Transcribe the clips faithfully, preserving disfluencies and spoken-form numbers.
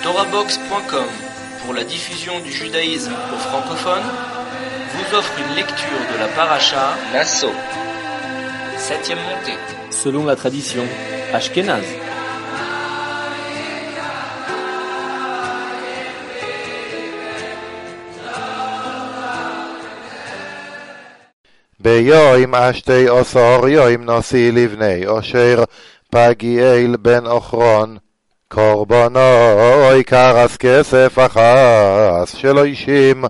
Torahbox point com, pour la diffusion du judaïsme aux francophones, vous offre une lecture de la paracha Nassau, septième montée, selon la tradition ashkénaze. ביום השתי עשר יום נשיא לבני אשר פגיאל בן אוכרון קורבנוי כרס כסף אחס שלושים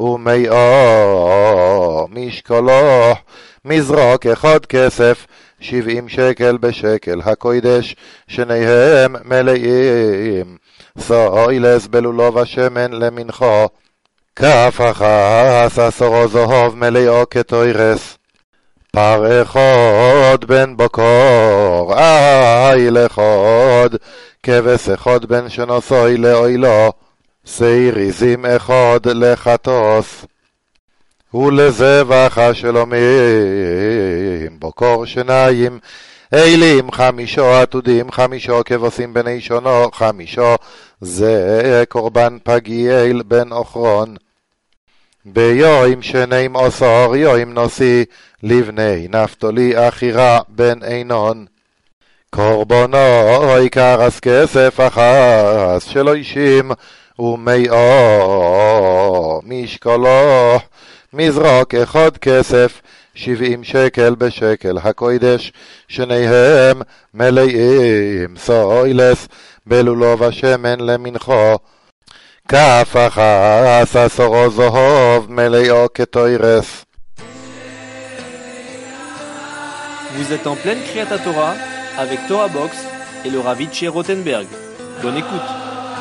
ומאו משקולו מזרוק אחד כסף שבעים שקל בשקל הקודש שניהם מלאים סוילס בלולו ושמן למנחו כף אחס עשרו זהוב מלאו כתוירס פר אחד בן בקור איל אחד כבש אחד בן שנוסוי לאוילו סייריזים אחד לחטוס ולזבח השלומים בקור שניים אילים חמישו עתודים חמישו כבשים בני שונו חמישו זה קורבן פגיאל בן אוכרון ביום שנים עשר יום נשיא לבני נפתולי אחירה בן אינון קורבנוי כרס כסף אחס שלושים ומאו משקולו מזרוק אחד כסף שבעים שקל בשקל הקודש שניהם מלאים סוילס בלולו ושמן למנחו כף אחס עשרו זהוב מלאו כתוירס. Vous êtes en pleine Kriyat Torah avec Torahbox et le Rav Itché Rothenberg. Bonne écoute.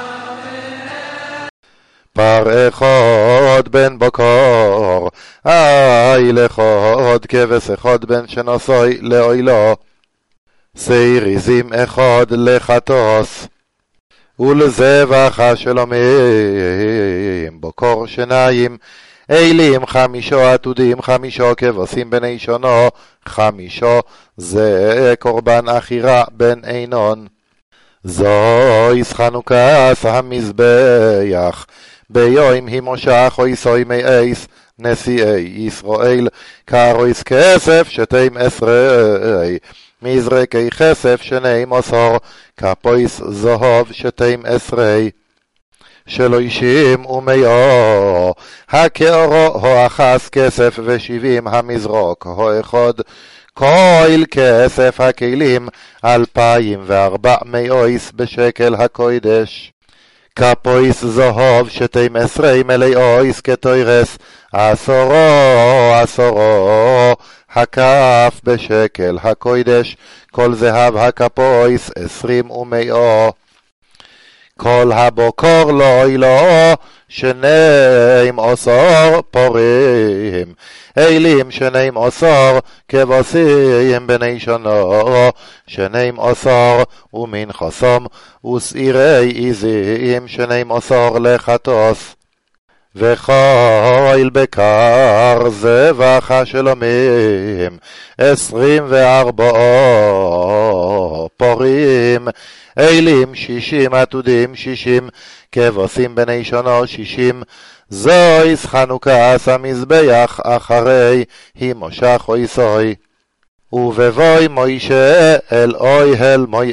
פר אחד בן בקור איל אחד כבש אחד בן שנוסוי לאוילו סייריזים אחד לחטוס ולזבח השלומים בקור שניים אילים חמישו עתודים חמישו כבשים בני שונו חמישו זה קורבן אחירה בן אינון זויס חנוכת המזבח ביום הימושך אויסוי מאייס נשיאי ישראל קרויס כסף שתים עשרי מזרקי כסף שניים עשר כפויס זהוב שתים עשרי שלושים ומאו הקערו האחס כסף ושבעים המזרוק האחד כל כסף הכלים אלפיים וארבע מאויס בשקל הקודש כפויס זהוב שתים עשרי מלאויס כתוירס עשרו עשרו הכף בשקל הקודש כל זהב הכפויס עשרים ומאו כל הבוקור לא אילו שניים עשר פורים אילים שניים עשר כבשים בני שונו שניים עשר ומין חסום ושעירי עזים שניים עשר לחטוס וכל בקר זבח השלומים עשרים וארבע פורים אילים שישים עתודים שישים כבשים בני שונו שישים זויס חנוכת המזבח אחרי הימושך אויסוי ובבוי מוישה אל אוי אל מויעד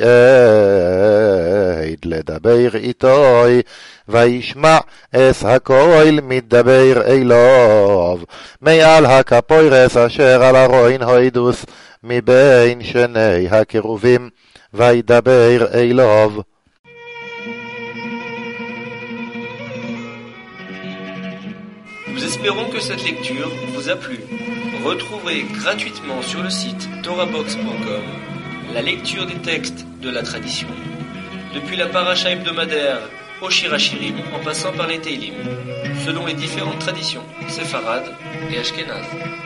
לדבר איתוי וישמע אס הקויל מדבר אליו מעל הכפוירס אשר על הרוין הוידוס מבין שני הקרובים וידבר אליו. Nous espérons que cette lecture vous a plu. Retrouvez gratuitement sur le site torahbox point com la lecture des textes de la tradition, depuis la paracha hebdomadaire au Shirachirim en passant par les Teilim, selon les différentes traditions séfarades et ashkénazes.